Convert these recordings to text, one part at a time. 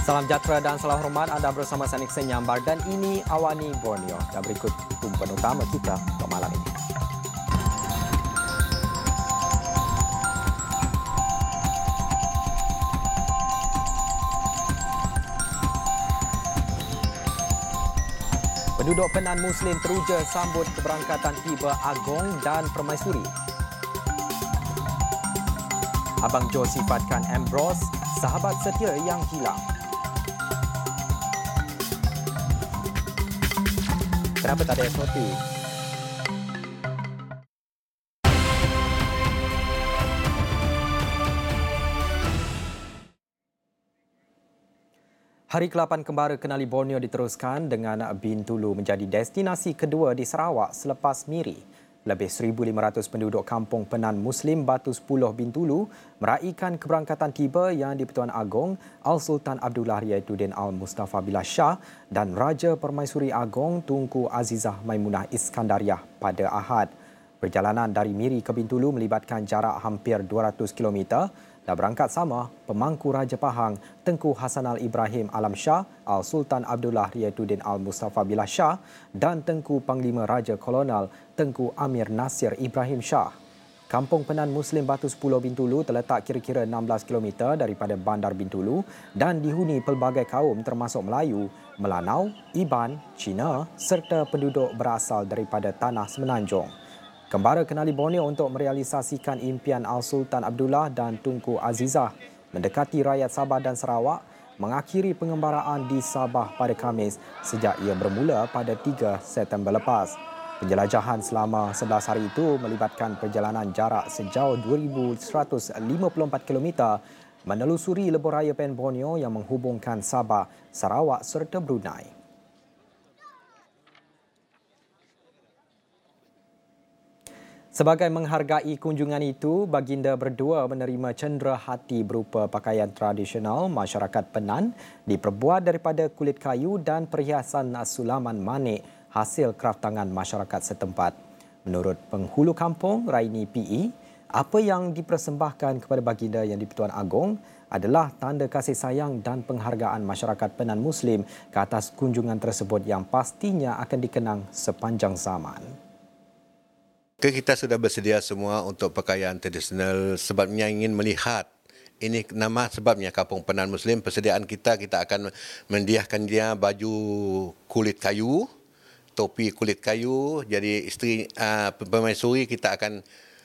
Salam sejahtera dan salam hormat, anda bersama saya Nixon Nyambar dan ini Awani Borneo. Dan berikut tumpuan utama kita untuk malam ini. Penduduk Penan Muslim teruja sambut keberangkatan tiba Agong dan Permaisuri. Abang Jo sifatkan Ambrose sahabat setia yang hilang. Kenapa tak ada SOP? Hari ke-8 Kembara Kenali Borneo diteruskan dengan Bintulu menjadi destinasi kedua di Sarawak selepas Miri. Lebih 1,500 penduduk kampung Penan Muslim Batu 10 Bintulu meraihkan keberangkatan tiba Yang di-Pertuan Agong Al-Sultan Abdullah Riyaduddin Al-Mustafa Billah Shah dan Raja Permaisuri Agong Tunku Azizah Maimunah Iskandariah pada Ahad. Perjalanan dari Miri ke Bintulu melibatkan jarak hampir 200 km. Dah berangkat sama pemangku Raja Pahang Tengku Hasanal Ibrahim Alam Shah, Al-Sultan Abdullah Riyaduddin Al-Mustafa Billah Shah dan Tengku Panglima Raja Kolonel Tengku Amir Nasir Ibrahim Shah. Kampung Penan Muslim Batu 10 Bintulu terletak kira-kira 16 km daripada Bandar Bintulu dan dihuni pelbagai kaum termasuk Melayu, Melanau, Iban, Cina serta penduduk berasal daripada Tanah Semenanjung. Kembara Kenali Borneo untuk merealisasikan impian Al-Sultan Abdullah dan Tunku Azizah mendekati rakyat Sabah dan Sarawak mengakhiri pengembaraan di Sabah pada Khamis sejak ia bermula pada 3 September lepas. Penjelajahan selama 11 hari itu melibatkan perjalanan jarak sejauh 2,154 km menelusuri lebuh raya Pen Borneo yang menghubungkan Sabah, Sarawak serta Brunei. Sebagai menghargai kunjungan itu, baginda berdua menerima cendera hati berupa pakaian tradisional masyarakat Penan diperbuat daripada kulit kayu dan perhiasan sulaman manik hasil kraftangan masyarakat setempat. Menurut penghulu kampung Raini PE, apa yang dipersembahkan kepada baginda Yang di-Pertuan Agong adalah tanda kasih sayang dan penghargaan masyarakat Penan Muslim ke atas kunjungan tersebut yang pastinya akan dikenang sepanjang zaman. Kita sudah bersedia semua untuk pakaian tradisional sebabnya ingin melihat. Ini nama sebabnya Kampung Penan Muslim. Persediaan kita akan mendiahkan dia baju kulit kayu, topi kulit kayu. Jadi isteri permaisuri kita akan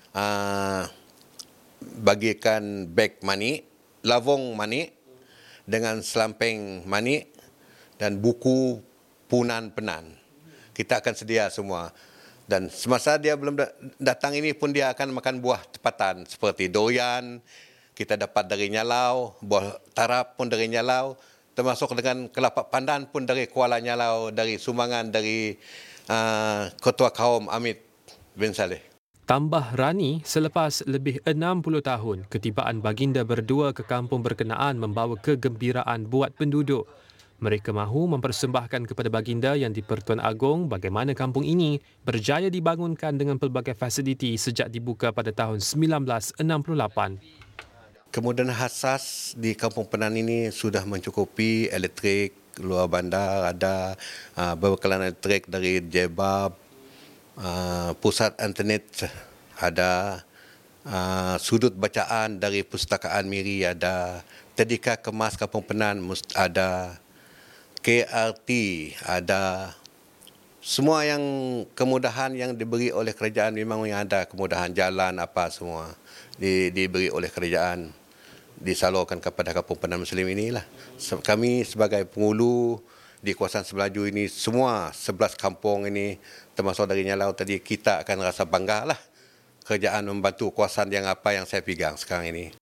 bagikan beg manik, lavong manik dengan selampeng manik dan buku punan Penan. Kita akan sedia semua. Dan semasa dia belum datang ini pun dia akan makan buah tempatan seperti durian, kita dapat dari Nyalau, buah tarap pun dari Nyalau, termasuk dengan kelapa pandan pun dari Kuala Nyalau, dari sumbangan dari Ketua Kaum Amit bin Saleh. Tambah Rani, selepas lebih 60 tahun, ketibaan baginda berdua ke kampung berkenaan membawa kegembiraan buat penduduk. Mereka mahu mempersembahkan kepada baginda Yang di-Pertuan Agong bagaimana kampung ini berjaya dibangunkan dengan pelbagai fasiliti sejak dibuka pada tahun 1968. Kemudahan asas di Kampung Penan ini sudah mencukupi elektrik, luar bandar ada, berbekalan elektrik dari Jebab, pusat internet ada, sudut bacaan dari Pustakaan Miri ada, tadika kemas Kampung Penan ada, KRT ada, semua yang kemudahan yang diberi oleh kerajaan memang yang ada, kemudahan jalan apa semua diberi oleh kerajaan, disalurkan kepada Kampung Penan Muslim inilah. Kami sebagai penghulu di kawasan Sebelaju ini, semua 11 kampung ini termasuk dari Nyalau tadi, kita akan rasa bangga lah kerajaan membantu kawasan yang apa yang saya pegang sekarang ini.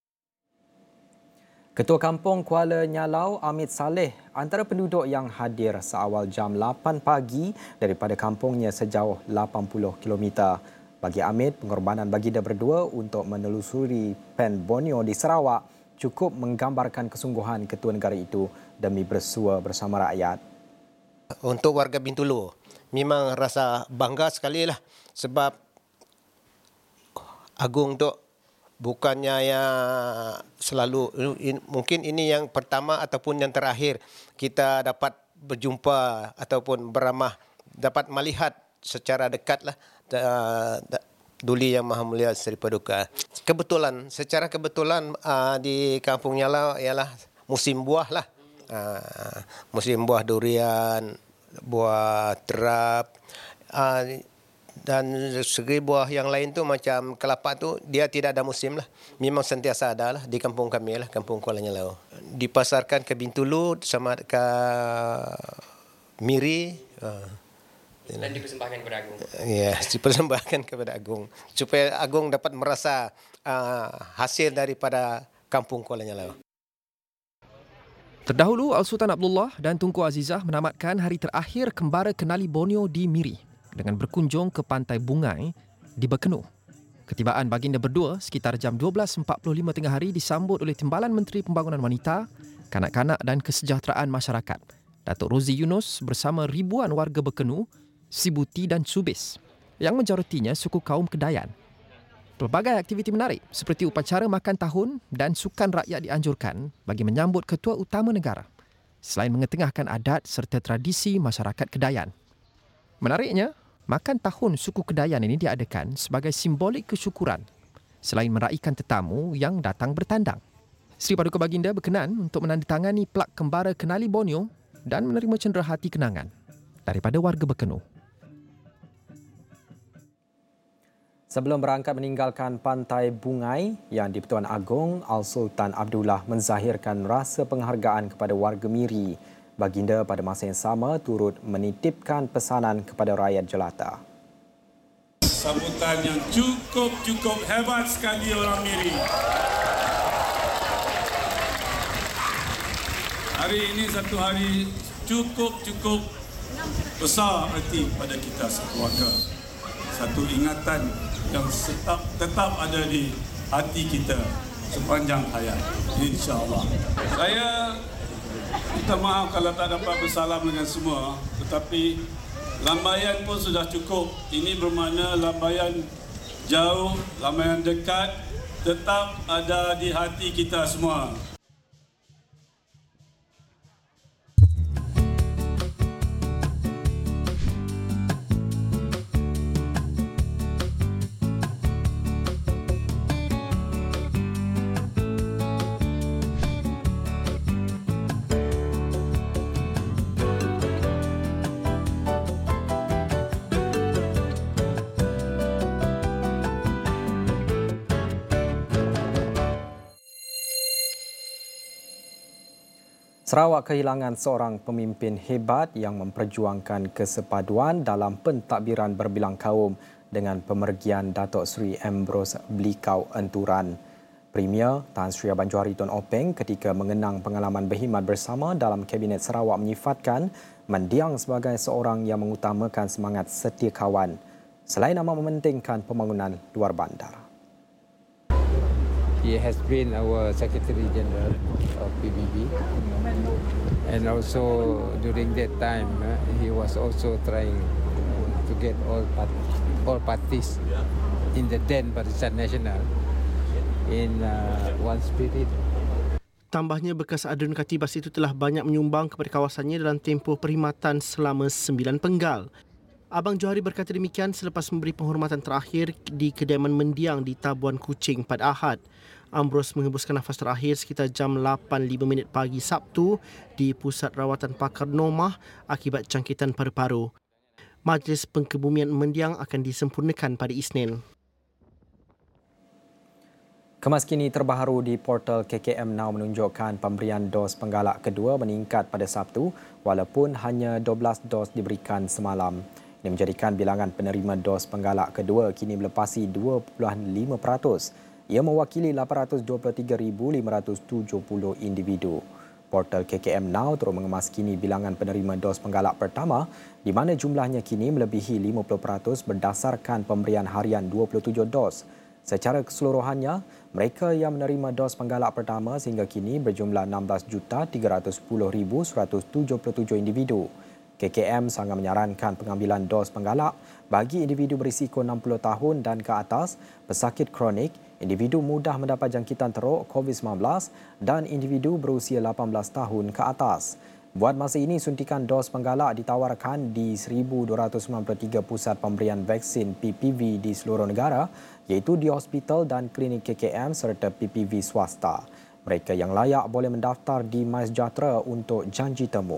Ketua Kampung Kuala Nyalau, Amit Saleh, antara penduduk yang hadir seawal jam 8 pagi daripada kampungnya sejauh 80 km. Bagi Amit, pengorbanan baginda berdua untuk menelusuri Pen Borneo di Sarawak cukup menggambarkan kesungguhan ketua negara itu demi bersua bersama rakyat. Untuk warga Bintulu, memang rasa bangga sekali lah sebab Agong Dok bukannya yang selalu, mungkin ini yang pertama ataupun yang terakhir kita dapat berjumpa ataupun beramah, dapat melihat secara dekatlah Duli Yang Maha Mulia Seri Paduka. Secara kebetulan di Kampung Nyala ialah musim buah lah. Musim buah durian, buah terap, dan segi buah yang lain tu macam kelapa tu dia tidak ada musim lah. Memang sentiasa ada lah di kampung kami lah, Kampung Kuala Nyalau. Dipasarkan ke Bintulu sama ke Miri. Dan dipersembahkan kepada Agung. Ya, dipersembahkan kepada Agung supaya Agung dapat merasa hasil daripada Kampung Kuala Nyalau. Terdahulu, Al-Sultan Abdullah dan Tunku Azizah menamatkan hari terakhir kembara kenali Borneo di Miri dengan berkunjung ke Pantai Bungai di Bekenu. Ketibaan baginda berdua sekitar jam 12.45 tengah hari disambut oleh Timbalan Menteri Pembangunan Wanita, Kanak-kanak dan Kesejahteraan Masyarakat, Datuk Rozi Yunus bersama ribuan warga Bekenu, Sibuti dan Subis yang majoritinya suku kaum Kedayan. Pelbagai aktiviti menarik seperti upacara makan tahun dan sukan rakyat dianjurkan bagi menyambut ketua utama negara selain mengetengahkan adat serta tradisi masyarakat Kedayan. Menariknya, makan tahun suku Kedayan ini diadakan sebagai simbolik kesyukuran selain meraihkan tetamu yang datang bertandang. Seri Paduka Baginda berkenan untuk menandatangani plak kembara kenali Borneo dan menerima cenderahati kenangan daripada warga Bekenu. Sebelum berangkat meninggalkan Pantai Bungai yang di-Pertuan Agong, Al-Sultan Abdullah menzahirkan rasa penghargaan kepada warga Miri. Baginda pada masa yang sama turut menitipkan pesanan kepada rakyat jelata. Sambutan yang cukup hebat sekali orang Miri. Hari ini satu hari cukup besar arti pada kita sekeluarga. Satu ingatan yang tetap ada di hati kita sepanjang hayat, insya-Allah. Saya minta maaf kalau tak dapat bersalam dengan semua, tetapi lambaian pun sudah cukup. Ini bermakna lambaian jauh, lambaian dekat tetap ada di hati kita semua. Sarawak kehilangan seorang pemimpin hebat yang memperjuangkan kesepaduan dalam pentadbiran berbilang kaum dengan pemergian Datuk Seri Ambrose Blikau Enturan. Premier Tan Sri Abang Johari Tun Openg ketika mengenang pengalaman berkhidmat bersama dalam Kabinet Sarawak menyifatkan mendiang sebagai seorang yang mengutamakan semangat setia kawan selain amat mementingkan pembangunan luar bandar. He has been our Secretary General of PBB, and also during that time he was also trying to get all parties in the then Barisan Nasional in one spirit. Tambahnya, bekas Adun Katibas itu telah banyak menyumbang kepada kawasannya dalam tempoh perkhidmatan selama 9 penggal. Abang Johari berkata demikian selepas memberi penghormatan terakhir di kediaman mendiang di Tabuan Kuching pada Ahad. Ambrose menghembuskan nafas terakhir sekitar jam 8.05 pagi Sabtu di Pusat Rawatan Pakar Nomah akibat jangkitan paru-paru. Majlis Pengkebumian mendiang akan disempurnakan pada Isnin. Kemas kini terbaru di portal KKM Now menunjukkan pemberian dos penggalak kedua meningkat pada Sabtu walaupun hanya 12 dos diberikan semalam. Ini menjadikan bilangan penerima dos penggalak kedua kini melepasi 2.5%. Ia mewakili 823,570 individu. Portal KKM Now terus mengemaskini bilangan penerima dos penggalak pertama di mana jumlahnya kini melebihi 50% berdasarkan pemberian harian 27 dos. Secara keseluruhannya, mereka yang menerima dos penggalak pertama sehingga kini berjumlah 16,310,177 individu. KKM sangat menyarankan pengambilan dos penggalak bagi individu berisiko 60 tahun dan ke atas, pesakit kronik, individu mudah mendapat jangkitan teruk COVID-19 dan individu berusia 18 tahun ke atas. Buat masa ini, suntikan dos penggalak ditawarkan di 1,293 pusat pemberian vaksin PPV di seluruh negara, iaitu di hospital dan klinik KKM serta PPV swasta. Mereka yang layak boleh mendaftar di MySejahtera untuk janji temu.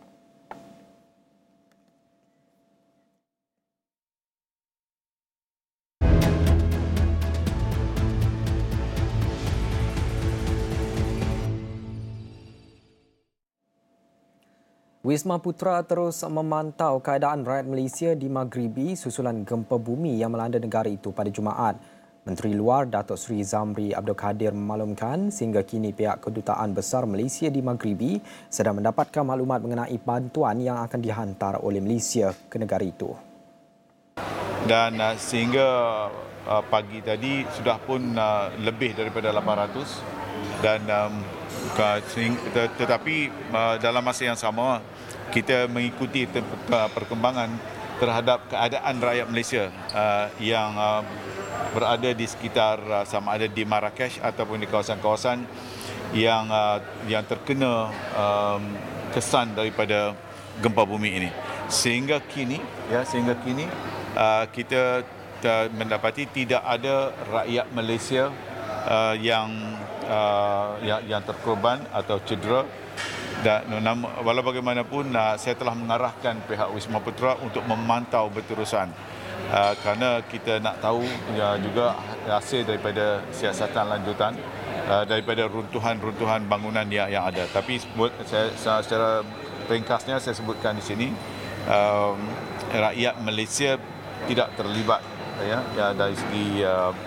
Wisma Putra terus memantau keadaan rakyat Malaysia di Maghribi susulan gempa bumi yang melanda negara itu pada Jumaat. Menteri Luar Datuk Seri Zamri Abdul Kadir memaklumkan sehingga kini pihak Kedutaan Besar Malaysia di Maghribi sedang mendapatkan maklumat mengenai bantuan yang akan dihantar oleh Malaysia ke negara itu. Dan sehingga pagi tadi sudah pun lebih daripada 800 dan tetapi dalam masa yang sama kita mengikuti perkembangan terhadap keadaan rakyat Malaysia yang berada di sekitar sama ada di Marrakesh ataupun di kawasan-kawasan yang terkena kesan daripada gempa bumi ini. Sehingga kini kita mendapati tidak ada rakyat Malaysia yang terkorban atau cedera. Dan walau bagaimanapun saya telah mengarahkan pihak Wisma Putra untuk memantau berterusan kerana kita nak tahu juga hasil daripada siasatan lanjutan daripada runtuhan-runtuhan bangunan yang ada. Tapi saya secara ringkasnya saya sebutkan di sini rakyat Malaysia tidak terlibat dari segi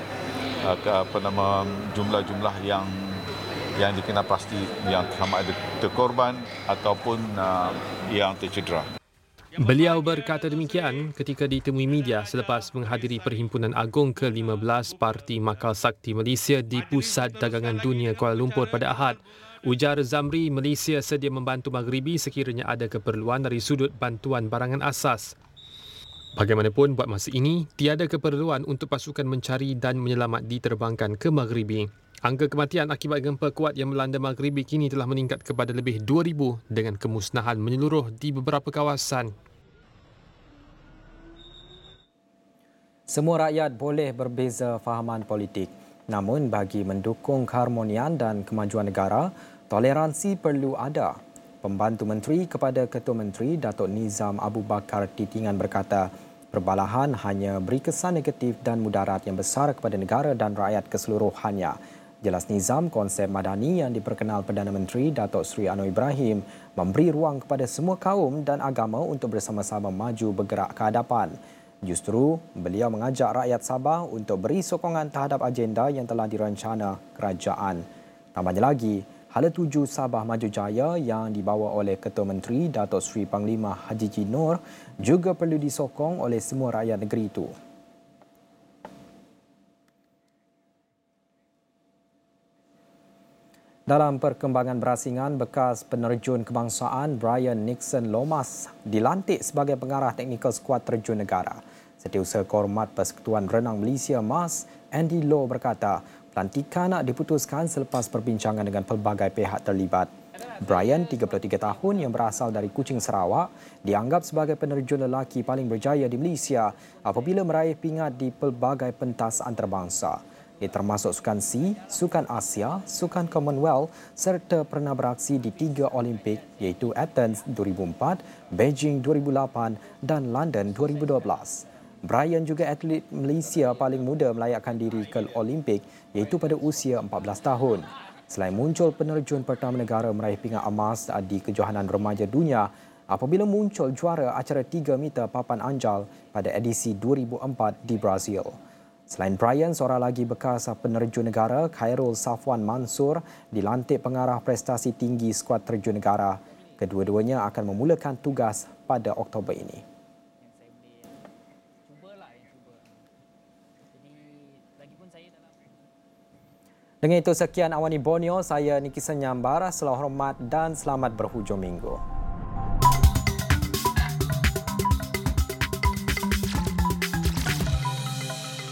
jumlah-jumlah yang dikenal pasti yang sama ada terkorban ataupun yang tercedera. Beliau berkata demikian ketika ditemui media selepas menghadiri Perhimpunan Agung ke-15 Parti Makal Sakti Malaysia di Pusat Dagangan Dunia Kuala Lumpur pada Ahad. Ujar Zamri, Malaysia sedia membantu Maghribi sekiranya ada keperluan dari sudut bantuan barangan asas. Bagaimanapun, buat masa ini, tiada keperluan untuk pasukan mencari dan menyelamat diterbangkan ke Maghribi. Angka kematian akibat gempa kuat yang melanda Maghribi kini telah meningkat kepada lebih 2,000 dengan kemusnahan menyeluruh di beberapa kawasan. Semua rakyat boleh berbeza fahaman politik. Namun bagi mendukung keharmonian dan kemajuan negara, toleransi perlu ada. Pembantu Menteri kepada Ketua Menteri Datuk Nizam Abu Bakar Titingan berkata, perbalahan hanya beri kesan negatif dan mudarat yang besar kepada negara dan rakyat keseluruhannya. Jelas Nizam, konsep madani yang diperkenal Perdana Menteri Datuk Seri Anwar Ibrahim memberi ruang kepada semua kaum dan agama untuk bersama-sama maju bergerak ke hadapan. Justru, beliau mengajak rakyat Sabah untuk beri sokongan terhadap agenda yang telah dirancana kerajaan. Tambahnya lagi, Hala Tuju Sabah Maju Jaya yang dibawa oleh Ketua Menteri Datuk Seri Panglima Haji Ji Nur juga perlu disokong oleh semua rakyat negeri itu. Dalam perkembangan berasingan, bekas penerjun kebangsaan Brian Nixon Lomas dilantik sebagai pengarah teknikal skuad terjun negara. Setiausaha Kehormat Persekutuan Renang Malaysia MAS, Andy Low berkata, pelantikan diputuskan selepas perbincangan dengan pelbagai pihak terlibat. Brian, 33 tahun yang berasal dari Kuching, Sarawak, dianggap sebagai penerjun lelaki paling berjaya di Malaysia apabila meraih pingat di pelbagai pentas antarabangsa. Ia termasuk Sukan C, Sukan Asia, Sukan Commonwealth serta pernah beraksi di 3 Olimpik iaitu Athens 2004, Beijing 2008 dan London 2012. Brian juga atlet Malaysia paling muda melayakkan diri ke Olimpik iaitu pada usia 14 tahun. Selain muncul penerjun pertama negara meraih pingat emas di Kejohanan Remaja Dunia apabila muncul juara acara 3 meter papan anjal pada edisi 2004 di Brazil. Selain Brian, seorang lagi bekas penerjun negara, Khairul Safwan Mansur, dilantik pengarah prestasi tinggi skuad terjun negara. Kedua-duanya akan memulakan tugas pada Oktober ini. Dengan itu, sekian Awani Borneo. Saya Niki Senyambar. Selamat hormat dan selamat berhujung minggu.